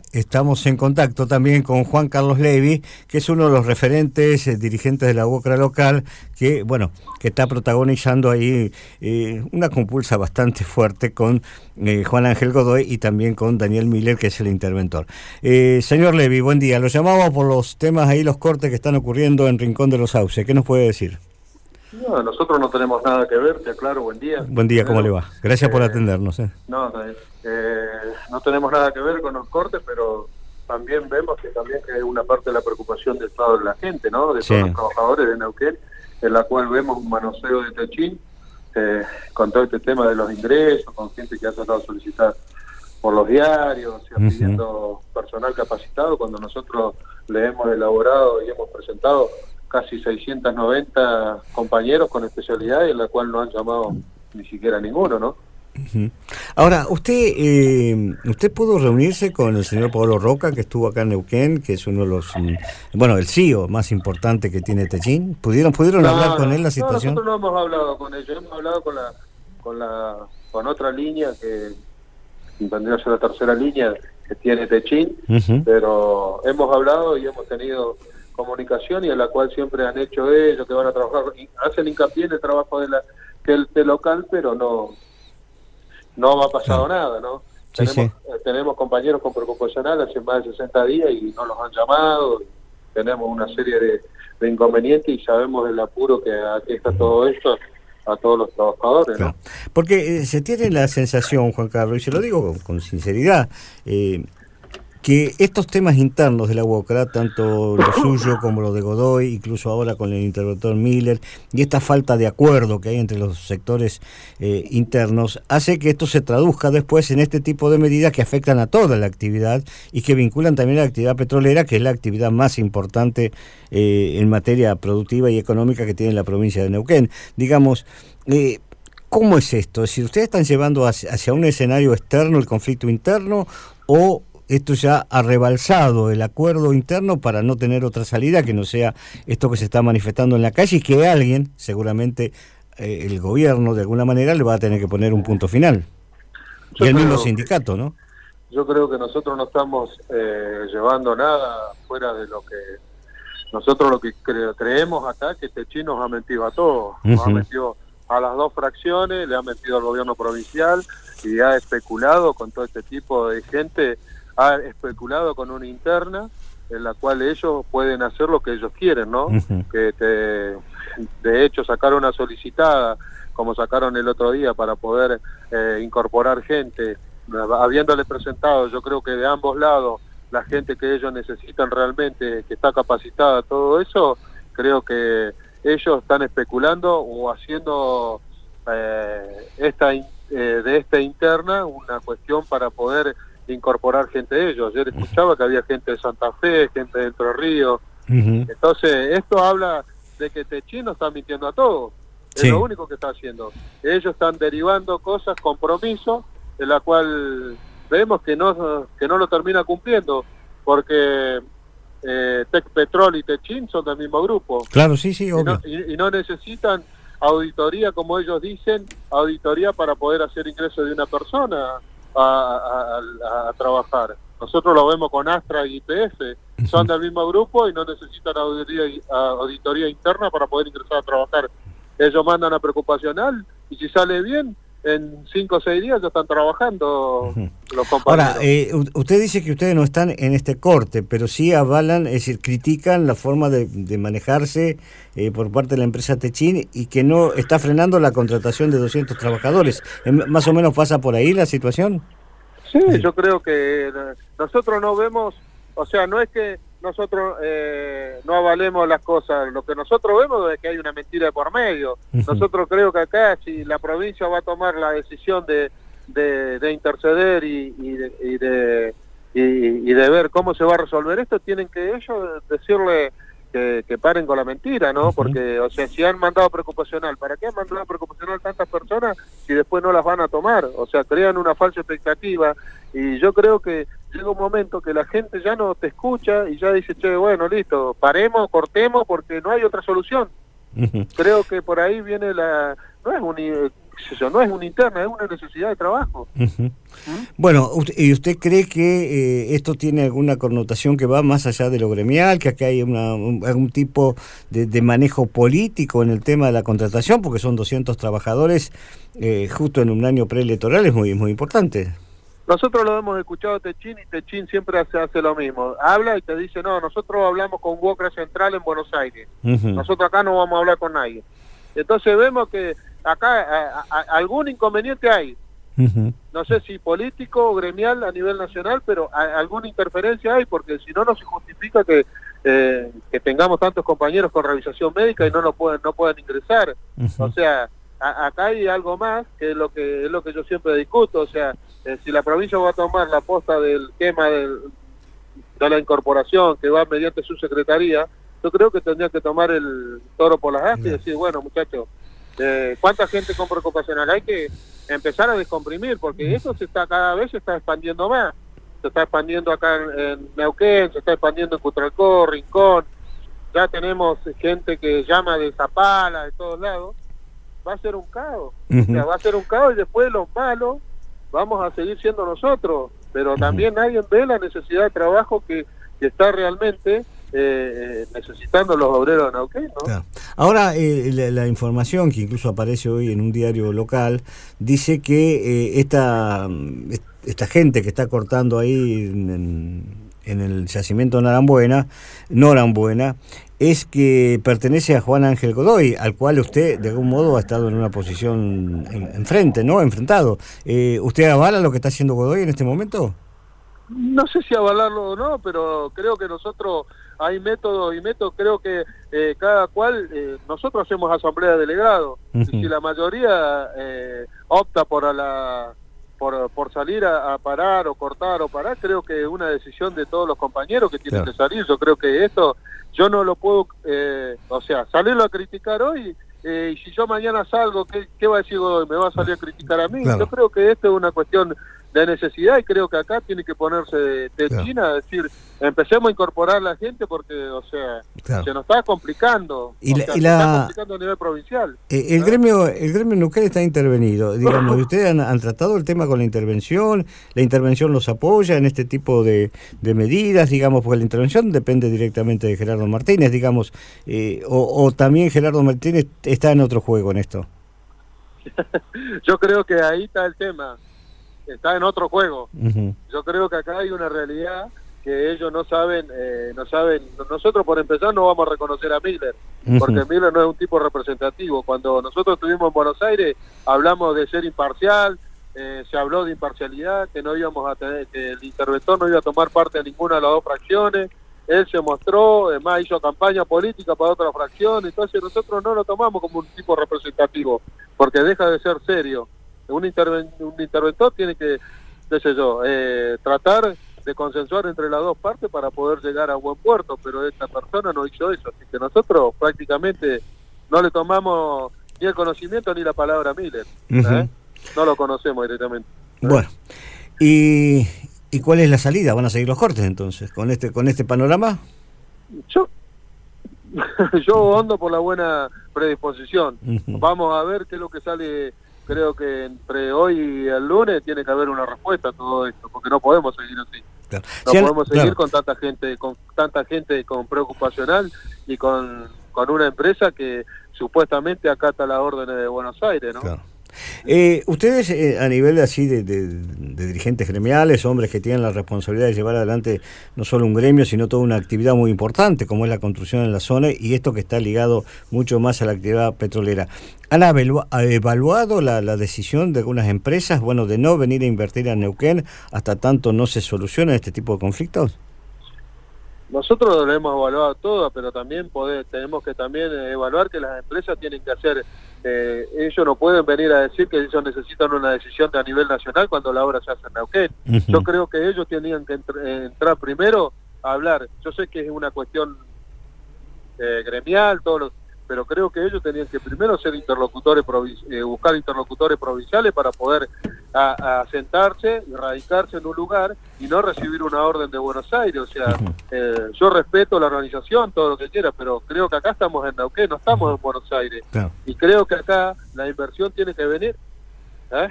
estamos en contacto también con Juan Carlos Levy, que es uno de los referentes, dirigentes de la UOCRA local, que está protagonizando ahí una compulsa bastante fuerte con Juan Ángel Godoy y también con Daniel Miller, que es el interventor. Señor Levy, buen día. Lo llamamos por los temas ahí, los cortes que están ocurriendo en Rincón de los Sauces. ¿Qué nos puede decir? No, nosotros no tenemos nada que ver, te aclaro, buen día. Buen día, ¿cómo le va? Gracias por atendernos. No tenemos nada que ver con los cortes, pero también vemos que es una parte de la preocupación del estado de la gente, ¿no? De todos los trabajadores de Neuquén, en la cual vemos un manoseo de techín, con todo este tema de los ingresos, con gente que ha tratado de solicitar por los diarios, pidiendo personal capacitado, cuando nosotros le hemos elaborado y hemos presentado casi 690 compañeros con especialidades, en la cual no han llamado ni siquiera ninguno, ¿no? Ahora, usted pudo reunirse con el señor Pablo Roca, que estuvo acá en Neuquén, que es uno de los, el CEO más importante que tiene Techín. ¿Pudieron hablar con él la situación? No, nosotros no hemos hablado con ellos, hemos hablado con otra línea que vendría a ser la tercera línea que tiene Techín, pero hemos hablado y hemos tenido comunicación, y en la cual siempre han hecho ellos, que van a trabajar, y hacen hincapié en el trabajo del local, pero no ha pasado nada, ¿no? Tenemos compañeros con preocupacional hace más de 60 días y no los han llamado, tenemos una serie de inconvenientes y sabemos el apuro que aqueja todo esto a todos los trabajadores, ¿no? Porque se tiene la sensación, Juan Carlos, y se lo digo con sinceridad, que estos temas internos de la UOCRA, tanto lo suyo como lo de Godoy, incluso ahora con el interventor Miller, y esta falta de acuerdo que hay entre los sectores internos, hace que esto se traduzca después en este tipo de medidas que afectan a toda la actividad y que vinculan también a la actividad petrolera, que es la actividad más importante en materia productiva y económica que tiene la provincia de Neuquén. Digamos, ¿cómo es esto? Es decir, ¿ustedes están llevando hacia un escenario externo el conflicto interno, o esto ya ha rebalsado el acuerdo interno para no tener otra salida que no sea esto que se está manifestando en la calle, y que alguien, seguramente el gobierno de alguna manera, le va a tener que poner un punto final? Y el mismo sindicato, ¿no? Yo creo que nosotros no estamos llevando nada fuera de lo que nosotros lo que creemos acá, que Techín nos ha mentido a todos, nos ha mentido a las dos fracciones, le ha mentido al gobierno provincial y ha especulado con todo este tipo de gente, ha especulado con una interna en la cual ellos pueden hacer lo que ellos quieren, ¿no? Que de hecho sacaron una solicitada, como sacaron el otro día, para poder incorporar gente, habiéndole presentado, yo creo que de ambos lados, la gente que ellos necesitan realmente, que está capacitada, todo eso, creo que ellos están especulando o haciendo de esta interna una cuestión para poder incorporar gente de ellos. Ayer escuchaba que había gente de Santa Fe, gente de Entre Ríos. Entonces, esto habla de que Techín nos está mintiendo a todos. Es lo único que está haciendo. Ellos están derivando cosas, compromisos, en la cual vemos que no lo termina cumpliendo, porque Tecpetrol y Techín son del mismo grupo. Claro, sí, obvio. Y no necesitan auditoría, como ellos dicen, auditoría para poder hacer ingreso de una persona a trabajar. Nosotros lo vemos con Astra y YPF, son del mismo grupo y no necesitan auditoría interna para poder ingresar a trabajar. Ellos mandan a preocupacional y si sale bien, en 5 o 6 días ya están trabajando los compañeros. Ahora, usted dice que ustedes no están en este corte, pero sí avalan, es decir, critican la forma de manejarse por parte de la empresa Techín, y que no está frenando la contratación de 200 trabajadores. ¿Más o menos pasa por ahí la situación? Sí, yo creo que nosotros no vemos, o sea, no es que nosotros no avalemos las cosas, lo que nosotros vemos es que hay una mentira de por medio. Nosotros creo que acá, si la provincia va a tomar la decisión de interceder y de ver cómo se va a resolver esto, tienen que ellos decirle que paren con la mentira, ¿no? Porque, o sea, si han mandado preocupacional, ¿para qué han mandado preocupacional tantas personas si después no las van a tomar? O sea, crean una falsa expectativa, y yo creo que llega un momento que la gente ya no te escucha y ya dice, che, bueno, listo, paremos, cortemos, porque no hay otra solución. Creo que por ahí viene qué sé yo, no es una interna, es una necesidad de trabajo. Bueno, ¿y usted cree que esto tiene alguna connotación que va más allá de lo gremial, que acá hay algún tipo de manejo político en el tema de la contratación, porque son 200 trabajadores justo en un año preelectoral, es muy importante? Nosotros lo hemos escuchado a Techín, y Techín siempre hace lo mismo. Habla y te dice, no, nosotros hablamos con Wocra Central en Buenos Aires. Nosotros acá no vamos a hablar con nadie. Entonces vemos que acá algún inconveniente hay. No sé si político o gremial a nivel nacional, pero alguna interferencia hay, porque si no, no se justifica que tengamos tantos compañeros con revisación médica y no puedan ingresar. O sea, acá hay algo más, que es lo que yo siempre discuto. O sea, si la provincia va a tomar la posta del tema de la incorporación que va mediante su secretaría, yo creo que tendría que tomar el toro por las astas y decir, bueno, muchachos, ¿cuánta gente con preocupacional? Hay que empezar a descomprimir, porque eso cada vez se está expandiendo más. Se está expandiendo acá en Neuquén, se está expandiendo en Cutralcó, Rincón, ya tenemos gente que llama de Zapala, de todos lados. Va a ser un caos, o sea, va a ser un caos, y después los malos vamos a seguir siendo nosotros, pero también nadie ve la necesidad de trabajo que está realmente necesitando los obreros de Neuquén, ¿no? Claro. Ahora, la información que incluso aparece hoy en un diario local dice que esta gente que está cortando ahí en el yacimiento Norambuena, es que pertenece a Juan Ángel Godoy, al cual usted de algún modo ha estado en una posición enfrente, ¿no? Enfrentado. ¿Usted avala lo que está haciendo Godoy en este momento? No sé si avalarlo o no, pero creo que nosotros hay métodos y métodos, creo que cada cual, nosotros hacemos asamblea de delegados, y si la mayoría opta por salir a parar o cortar o parar, creo que es una decisión de todos los compañeros que tienen que salir. Yo creo que esto, yo no lo puedo, o sea, salirlo a criticar hoy, y si yo mañana salgo, ¿qué va a decir Godoy? ¿Me va a salir a criticar a mí? Yo creo que esto es una cuestión de necesidad, y creo que acá tiene que ponerse China, decir, empecemos a incorporar a la gente, porque, o sea, se nos está complicando, se está complicando a nivel provincial. El gremio Neuquén está intervenido, digamos, y ustedes han tratado el tema con la intervención los apoya en este tipo de medidas, digamos, porque la intervención depende directamente de Gerardo Martínez, digamos, o también Gerardo Martínez está en otro juego en esto. Yo creo que ahí está el tema. Está en otro juego. Yo creo que acá hay una realidad que ellos no saben. Nosotros, por empezar, no vamos a reconocer a Miller, porque Miller no es un tipo representativo. Cuando nosotros estuvimos en Buenos Aires, hablamos de ser imparcial, se habló de imparcialidad, que no íbamos a tener, que el interventor no iba a tomar parte de ninguna de las dos fracciones. Él se mostró, además hizo campaña política para otra fracción, entonces nosotros no lo tomamos como un tipo representativo, porque deja de ser serio. Un interventor tiene que, qué sé yo, tratar de consensuar entre las dos partes para poder llegar a buen puerto, pero esta persona no hizo eso, así que nosotros prácticamente no le tomamos ni el conocimiento ni la palabra Miller, no lo conocemos directamente. Bueno, ¿y cuál es la salida? ¿Van a seguir los cortes entonces con este panorama? Yo ando por la buena predisposición. Vamos a ver qué es lo que sale. Creo que entre hoy y el lunes tiene que haber una respuesta a todo esto, porque no podemos seguir así. No podemos seguir con tanta gente con preocupacional y con una empresa que supuestamente acata las órdenes de Buenos Aires, ¿no? Claro. Ustedes a nivel así de dirigentes gremiales, hombres que tienen la responsabilidad de llevar adelante no solo un gremio, sino toda una actividad muy importante como es la construcción en la zona, y esto que está ligado mucho más a la actividad petrolera, ¿han evaluado la decisión de algunas empresas, bueno, de no venir a invertir en Neuquén hasta tanto no se solucionen este tipo de conflictos? Nosotros lo hemos evaluado todo, pero también tenemos que también evaluar que las empresas tienen que hacer, ellos no pueden venir a decir que ellos necesitan una decisión a nivel nacional cuando la obra se hace en Neuquén. Yo creo que ellos tenían que entrar primero a hablar. Yo sé que es una cuestión gremial, pero creo que ellos tenían que primero ser interlocutores, buscar interlocutores provinciales para poder asentarse y radicarse en un lugar y no recibir una orden de Buenos Aires. O sea, yo respeto la organización, todo lo que quiera, pero creo que acá estamos en Neuquén, no estamos en Buenos Aires. Y creo que acá la inversión tiene que venir ¿Eh?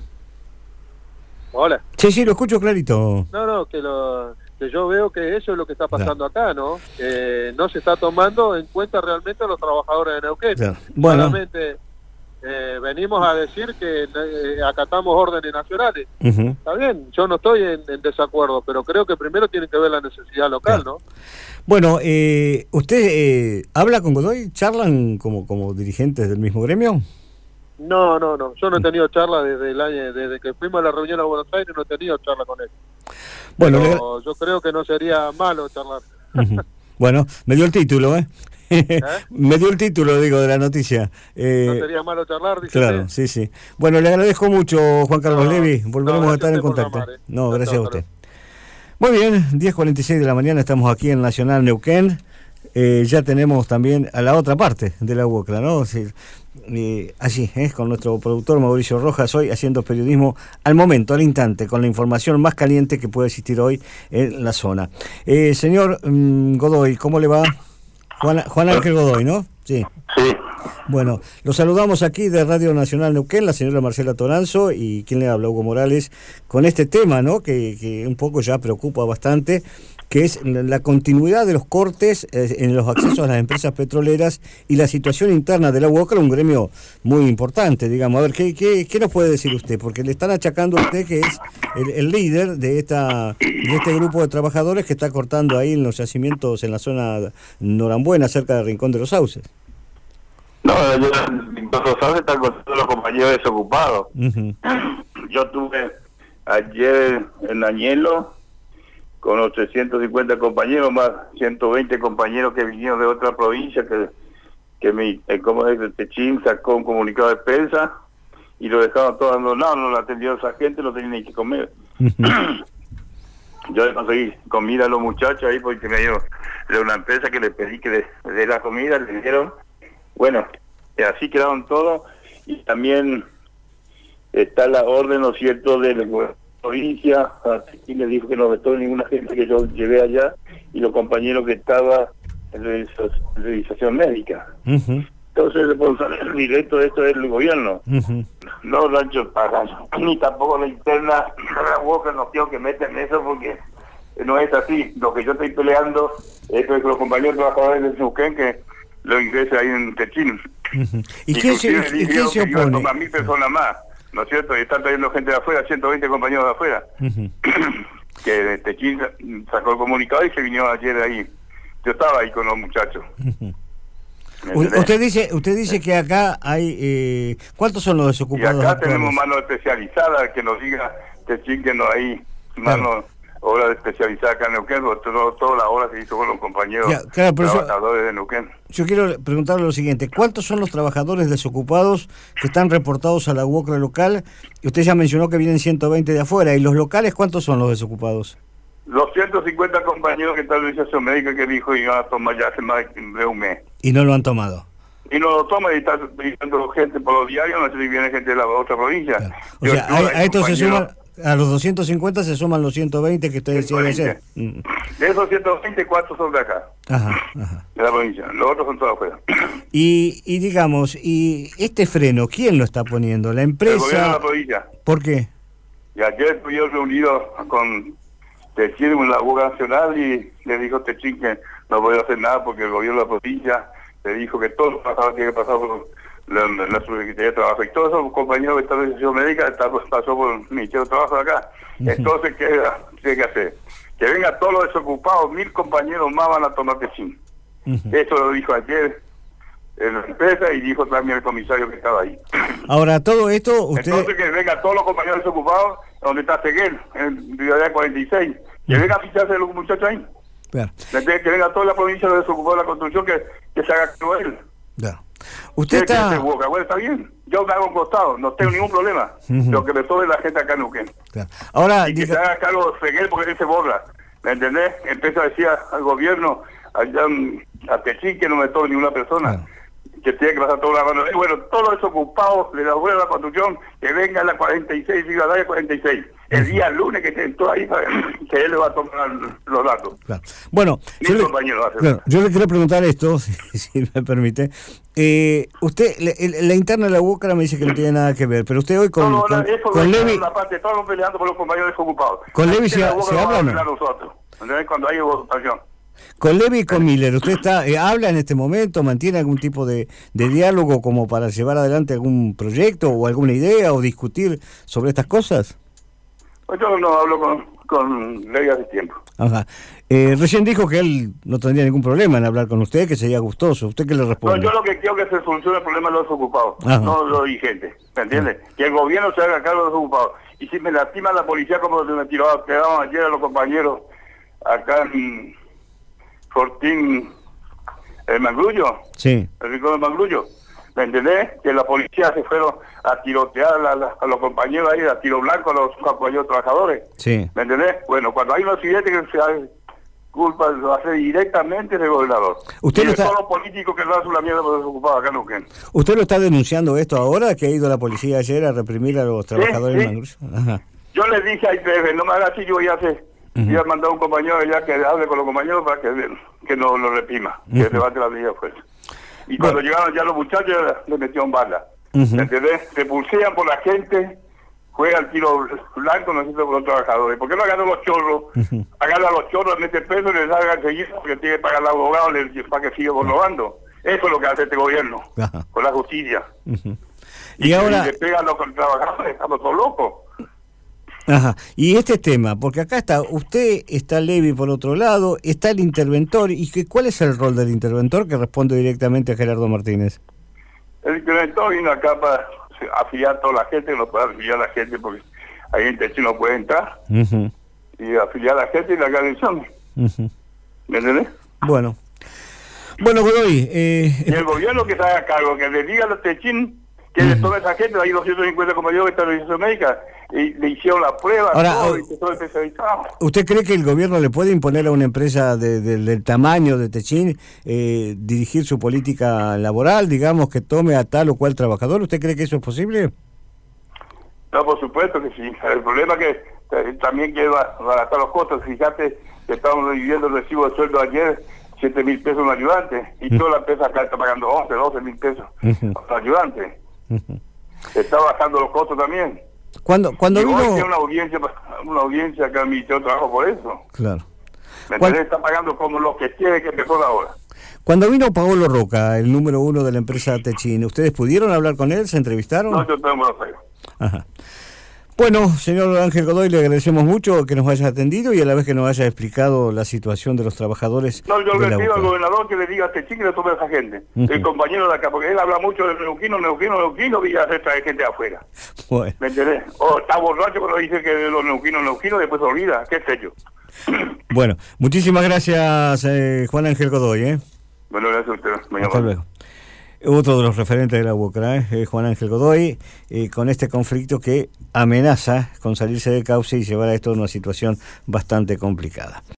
Hola. Sí, lo escucho clarito. No, que yo veo que eso es lo que está pasando acá, ¿no? No se está tomando en cuenta realmente a los trabajadores de Neuquén. Claro. Bueno. Solamente venimos a decir que acatamos órdenes nacionales. Está bien, yo no estoy en desacuerdo, pero creo que primero tiene que ver la necesidad local, claro, ¿no? Bueno, ¿usted habla con Godoy? ¿Charlan como dirigentes del mismo gremio? No, yo no he tenido charla desde que fuimos a la reunión a Buenos Aires, no he tenido charla con él. Bueno, pero yo creo que no sería malo charlar. Bueno, me dio el título, me dio el título, digo, de la noticia. No sería malo charlar, dice. Claro, sí. Bueno, le agradezco mucho, Juan Carlos Levy. Volveremos a estar en contacto. Llamar, gracias a usted. Muy bien, 10:46 de la mañana, estamos aquí en Nacional Neuquén. Ya tenemos también a la otra parte de la UOCRA, ¿no? Allí, con nuestro productor Mauricio Rojas, hoy haciendo periodismo al momento, al instante, con la información más caliente que puede existir hoy en la zona. Señor Godoy, ¿cómo le va? Juan Ángel Godoy, ¿no? Sí. Bueno, lo saludamos aquí de Radio Nacional Neuquén, la señora Marcela Toranzo y quien le habla, Hugo Morales, con este tema, ¿no? Que un poco ya preocupa bastante, que es la continuidad de los cortes en los accesos a las empresas petroleras y la situación interna de la UOCRA, un gremio muy importante, digamos. A ver, ¿qué nos puede decir usted? Porque le están achacando a usted que es el líder de este grupo de trabajadores que está cortando ahí en los yacimientos en la zona Norambuena, cerca del Rincón de los Sauces. No, los Sauces están con todos los compañeros desocupados. Yo tuve ayer en Añelo con los 350 compañeros, más 120 compañeros que vinieron de otra provincia, como es de Techín, sacó un comunicado de prensa y lo dejaron todo abandonado, no lo atendió esa gente, no tenían ni que comer. Yo le conseguí comida a los muchachos ahí porque me dio de una empresa que le pedí que le dé la comida, le dieron. Bueno, así quedaron todos, y también está la orden, ¿no es cierto?, del provincia, aquí le dijo que no vetó ninguna gente que yo llevé allá, y los compañeros que estaban en revisación médica. Entonces el responsable directo de esto es el gobierno, no Rancho Pagas, ni tampoco la interna, la UOCRA no quiero que metan eso porque no es así. Lo que yo estoy peleando es que los compañeros trabajadores de Neuquén que lo ingrese ahí en Techín. ¿Y quién se opone? A 1000 personas más, ¿no es cierto? Y están trayendo gente de afuera, 120 compañeros de afuera. Que Techín sacó el comunicado y se vinieron ayer ahí. Yo estaba ahí con los muchachos. Usted dice que acá hay... ¿cuántos son los desocupados? Y acá actuales? tenemos mano especializada, que nos diga Techín que no hay mano... Hora especializada acá en Neuquén, toda la hora se hizo con los compañeros trabajadores de Neuquén. Yo quiero preguntarle lo siguiente: ¿cuántos son los trabajadores desocupados que están reportados a la UOCRA local? Usted ya mencionó que vienen 120 de afuera, ¿y los locales cuántos son los desocupados? Los 150 compañeros que están en la organización médica que dijo iban a tomar ya hace más de un mes. ¿Y no lo han tomado? Y no lo toman y están pidiendo gente por los diarios, no sé si viene gente de la otra provincia. Claro. O sea, a esto se suman... A los 250 se suman los 120 que usted decía ayer. De esos 120, 4 son de acá. De la provincia. Los otros son todos afuera. Y digamos, y este freno, ¿quién lo está poniendo? ¿La empresa? El gobierno de la provincia. ¿Por qué? Y ayer estuvimos reunidos con Techín en la UOCRA nacional y le dijo Techín que no podía hacer nada porque el gobierno de la provincia le dijo que todo los trabajadores tienen que pasar por la Subsecretaría de Trabajo, y todos esos compañeros que están en la organización médica pasó por el Ministerio de Trabajo de acá. Entonces, ¿qué tiene que hacer? Que vengan todos los desocupados, 1000 compañeros más van a tomar Techín. Eso lo dijo ayer en la empresa y dijo también el comisario que estaba ahí. Ahora, todo esto, usted... Entonces, que vengan todos los compañeros desocupados, donde está Seguel, en Rivadavia 46, que vengan a ficharse los muchachos ahí. Claro. Que venga toda la provincia de desocupados de la construcción, que se haga cargo él. Claro. Usted está... Bueno, está bien, yo me hago un costado, no tengo ningún problema. Lo que me sobre la gente acá en Neuquén. Claro. Ahora, y que se haga cargo de Seguel porque él se borra, ¿me entendés? Empieza a decir al gobierno, allá a Techín, que no me tome ninguna persona, que tiene que pasar toda la mano. Bueno, todos los desocupados de la obra de la construcción, que vengan a la 46, Rivadavia 46, el día lunes que estén todos ahí, que él le va a tomar los datos. Claro. Bueno, yo le quiero preguntar esto, si me permite. Usted, la interna de la UOCRA me dice que no tiene nada que ver, pero usted hoy con Levi... Estamos peleando por los compañeros desocupados. ¿Con Levi se habla o no? Nosotros, cuando hay votación. Con Levi y con Miller, ¿usted habla en este momento, mantiene algún tipo de diálogo como para llevar adelante algún proyecto o alguna idea o discutir sobre estas cosas? Pues yo no hablo con Levi hace tiempo. Ajá. Recién dijo que él no tendría ningún problema en hablar con usted, que sería gustoso. ¿Usted qué le responde? No, yo lo que quiero es que se solucione el problema de los ocupados, no los dirigentes, ¿me entiendes? Que el gobierno se haga cargo de los ocupados. Y si me lastima la policía como se me tiraban ayer a los compañeros acá en Fortín, el Mangrullo, sí, el rincón del Mangrullo, ¿me entendés? Que la policía se fueron a tirotear a los compañeros ahí, a tiro blanco a los compañeros trabajadores, sí, ¿me entendés? Bueno, cuando hay un accidente que se hace culpa, lo hace directamente el gobernador. ¿Usted y todos los políticos que no hacen la mierda por desocupados acá en Neuquén. ¿Usted lo está denunciando esto ahora, que ha ido la policía ayer a reprimir a los trabajadores del Mangrullo? Ajá. Yo les dije a IPF, no me haga así, yo voy a hacer... Y ha mandado un compañero allá que hable con los compañeros para que no lo reprima, que levante la medida de fuerza. Y cuando llegaron ya los muchachos, le metieron bala. ¿Me entendés? Se pulsean por la gente, juegan tiro blanco, no sé, por los trabajadores. ¿Por qué no agarran los chorros? Agarran a los chorros, meten preso y les hagan seguir porque tiene que pagar al abogado para que siga robando. Eso es lo que hace este gobierno, con la justicia. Y ahora... le pegan a los trabajadores, estamos todos locos. Ajá. Y este tema, porque acá está usted, está Levi por otro lado, está el interventor, y ¿cuál es el rol del interventor que responde directamente a Gerardo Martínez? El interventor vino acá para afiliar a toda la gente, no puede afiliar a la gente porque hay gente que no puede entrar, y afiliar a la gente y la elecciones. ¿Me entendés? Bueno, Godoy... y el gobierno que se haga cargo, que le diga a los techín que de toda esa gente, hay 250 como yo que están en la Organización Médica, y le hicieron la prueba, ahora, todo, y todo especializado. ¿Usted cree que el gobierno le puede imponer a una empresa del tamaño de Techín dirigir su política laboral, digamos, que tome a tal o cual trabajador? ¿Usted cree que eso es posible? No, por supuesto que sí. El problema es que también que va a baratar los costos. Fíjate que estamos viviendo el recibo de sueldo ayer, 7.000 pesos un ayudante, y toda la empresa acá está pagando 11, 12.000 pesos a un ayudante. Se está bajando los costos también. Cuando vino... Hoy tiene una audiencia acá en el Ministerio de Trabajo por eso. Claro. Está pagando como lo que tiene que empezar ahora. Cuando vino Paolo Roca, el número 1 de la empresa Techín, ¿ustedes pudieron hablar con él? ¿Se entrevistaron? No, yo tengo que hacer. Ajá. Bueno, señor Ángel Godoy, le agradecemos mucho que nos haya atendido y a la vez que nos haya explicado la situación de los trabajadores. No, yo le pido al gobernador que le diga a Techín que le tome a esa gente, el compañero de acá, porque él habla mucho de neuquino, y ya se trae gente de afuera. Bueno. ¿Me entendés? O está borracho cuando dice que de los neuquinos, después se olvida, qué sé yo. Bueno, muchísimas gracias, Juan Ángel Godoy. Bueno, gracias a usted. Hasta luego. Otro de los referentes de la UOCRA, Juan Ángel Godoy, con este conflicto que amenaza con salirse de cauce y llevar a esto a una situación bastante complicada.